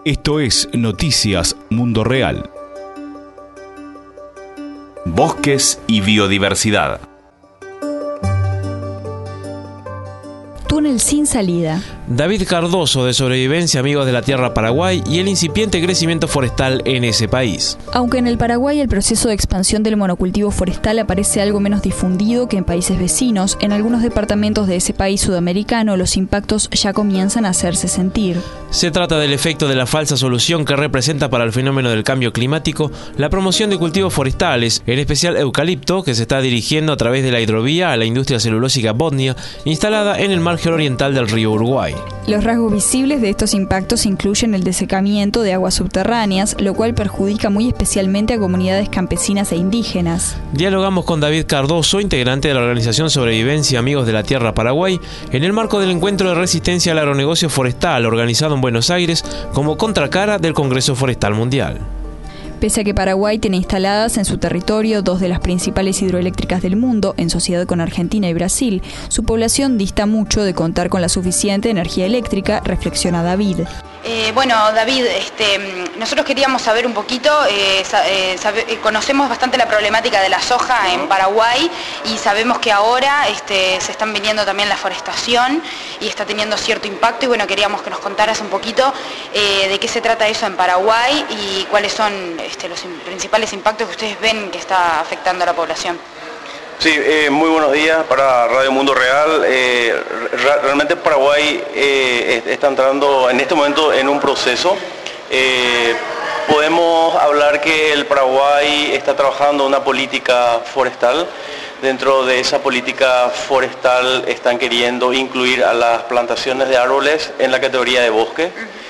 Esto es Noticias Mundo Real. Bosques y biodiversidad. Túnel sin salida. David Cardoso, de Sobrevivencia Amigos de la Tierra Paraguay, y el incipiente crecimiento forestal en ese país. Aunque en el Paraguay el proceso de expansión del monocultivo forestal aparece algo menos difundido que en países vecinos, en algunos departamentos de ese país sudamericano los impactos ya comienzan a hacerse sentir. Se trata del efecto de la falsa solución que representa para el fenómeno del cambio climático la promoción de cultivos forestales, en especial eucalipto, que se está dirigiendo a través de la hidrovía a la industria celulósica Bodnia, instalada en el margen oriental del río Uruguay. Los rasgos visibles de estos impactos incluyen el desecamiento de aguas subterráneas, lo cual perjudica muy especialmente a comunidades campesinas e indígenas. Dialogamos con David Cardoso, integrante de la organización Sobrevivencia Amigos de la Tierra Paraguay, en el marco del encuentro de resistencia al agronegocio forestal organizado en Buenos Aires como contracara del Congreso Forestal Mundial. Pese a que Paraguay tiene instaladas en su territorio dos de las principales hidroeléctricas del mundo, en sociedad con Argentina y Brasil, su población dista mucho de contar con la suficiente energía eléctrica, reflexiona David. Bueno, David, nosotros queríamos saber un poquito, conocemos bastante la problemática de la soja en Paraguay y sabemos que ahora se están viniendo también la forestación y está teniendo cierto impacto y bueno, queríamos que nos contaras un poquito de qué se trata eso en Paraguay y cuáles son los principales impactos que ustedes ven que está afectando a la población. Sí, muy buenos días para Radio Mundo Real. Realmente Paraguay está entrando en este momento en un proceso. Podemos hablar que el Paraguay está trabajando una política forestal. Dentro de esa política forestal están queriendo incluir a las plantaciones de árboles en la categoría de bosque.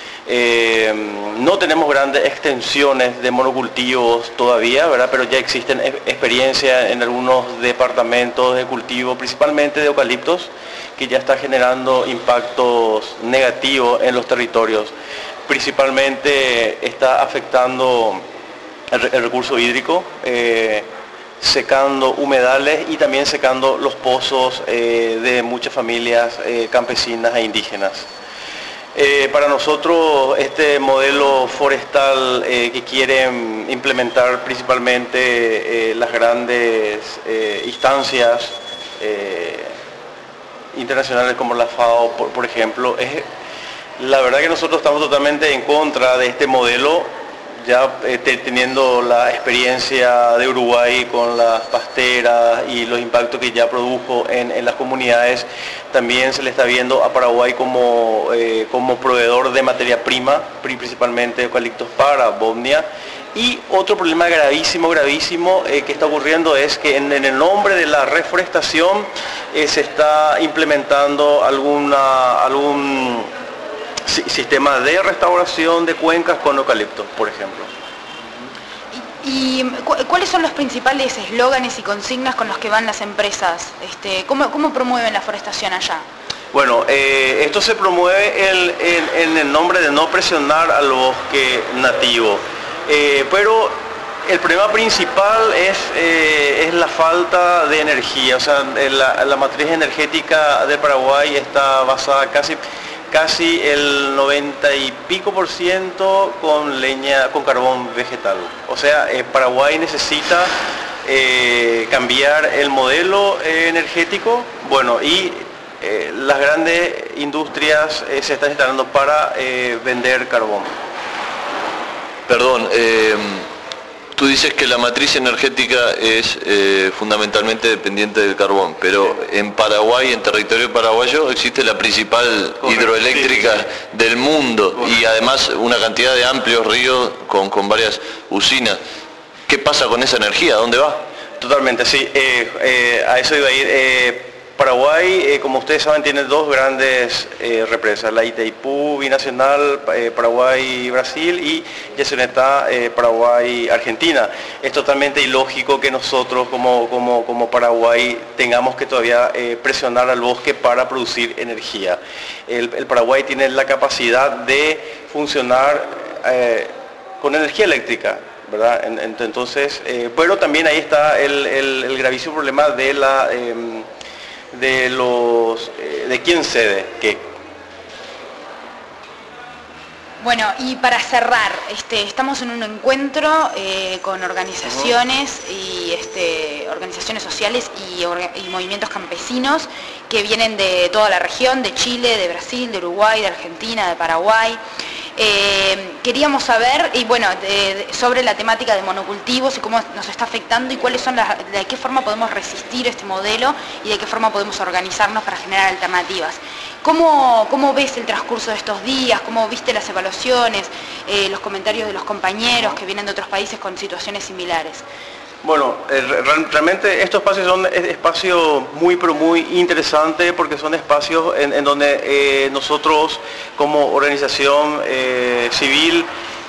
No tenemos grandes extensiones de monocultivos todavía, ¿verdad? Pero ya existen experiencias en algunos departamentos de cultivo, principalmente de eucaliptos, que ya está generando impactos negativos en los territorios. Principalmente está afectando el recurso hídrico, secando humedales y también secando los pozos de muchas familias campesinas e indígenas. Para nosotros este modelo forestal que quieren implementar principalmente las grandes instancias internacionales como la FAO, por ejemplo, la verdad que nosotros estamos totalmente en contra de este modelo, ya teniendo la experiencia de Uruguay con las pasteras y los impactos que ya produjo en las comunidades. También se le está viendo a Paraguay como proveedor de materia prima, principalmente eucaliptos para Bodnia. Y otro problema gravísimo que está ocurriendo es que en el nombre de la reforestación se está implementando algún sistema de restauración de cuencas con eucaliptos, por ejemplo. ¿Y cuáles son los principales eslóganes y consignas con los que van las empresas? ¿Cómo promueven la forestación allá? Bueno, esto se promueve en el nombre de no presionar al bosque nativo, pero el problema principal es la falta de energía. O sea, la matriz energética de Paraguay está basada casi el 90 y pico % con leña, con carbón vegetal. O sea, Paraguay necesita cambiar el modelo energético, bueno, y las grandes industrias se están instalando para vender carbón. Perdón, tú dices que la matriz energética es fundamentalmente dependiente del carbón, pero en Paraguay, en territorio paraguayo, existe la principal hidroeléctrica del mundo y además una cantidad de amplios ríos con varias usinas. ¿Qué pasa con esa energía? ¿A dónde va? Totalmente, sí. A eso iba a ir. Paraguay, como ustedes saben, tiene dos grandes represas, la Itaipú binacional, Paraguay-Brasil, y Yacyretá, Paraguay-Argentina. Es totalmente ilógico que nosotros como Paraguay tengamos que todavía presionar al bosque para producir energía. El Paraguay tiene la capacidad de funcionar con energía eléctrica, ¿verdad? Entonces, pero también ahí está el gravísimo problema de quién cede qué. Bueno, y para cerrar, estamos en un encuentro con organizaciones y organizaciones sociales y movimientos campesinos que vienen de toda la región, de Chile, de Brasil, de Uruguay, de Argentina, de Paraguay. Queríamos saber sobre la temática de monocultivos y cómo nos está afectando y cuáles son de qué forma podemos resistir este modelo y de qué forma podemos organizarnos para generar alternativas. ¿Cómo ves el transcurso de estos días? ¿Cómo viste las evaluaciones, los comentarios de los compañeros que vienen de otros países con situaciones similares? Bueno, realmente estos espacios son espacios muy interesantes porque son espacios en donde nosotros como organización civil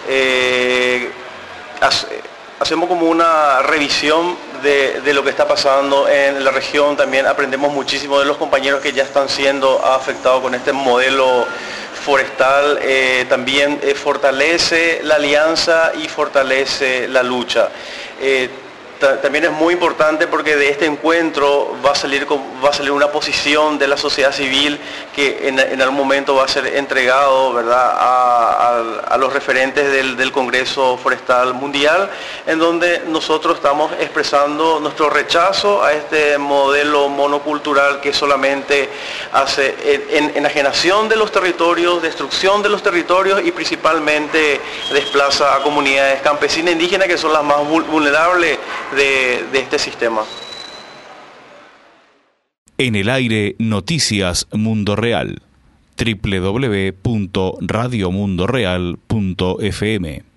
hacemos como una revisión de lo que está pasando en la región. También aprendemos muchísimo de los compañeros que ya están siendo afectados con este modelo forestal. También fortalece la alianza y fortalece la lucha. También es muy importante porque de este encuentro va a salir una posición de la sociedad civil que en algún momento va a ser entregado, ¿verdad?, a los referentes del Congreso Forestal Mundial, en donde nosotros estamos expresando nuestro rechazo a este modelo monocultural que solamente hace enajenación de los territorios, destrucción de los territorios y principalmente desplaza a comunidades campesinas e indígenas que son las más vulnerables de este sistema. En el aire, Noticias Mundo Real. www.radiomundoreal.fm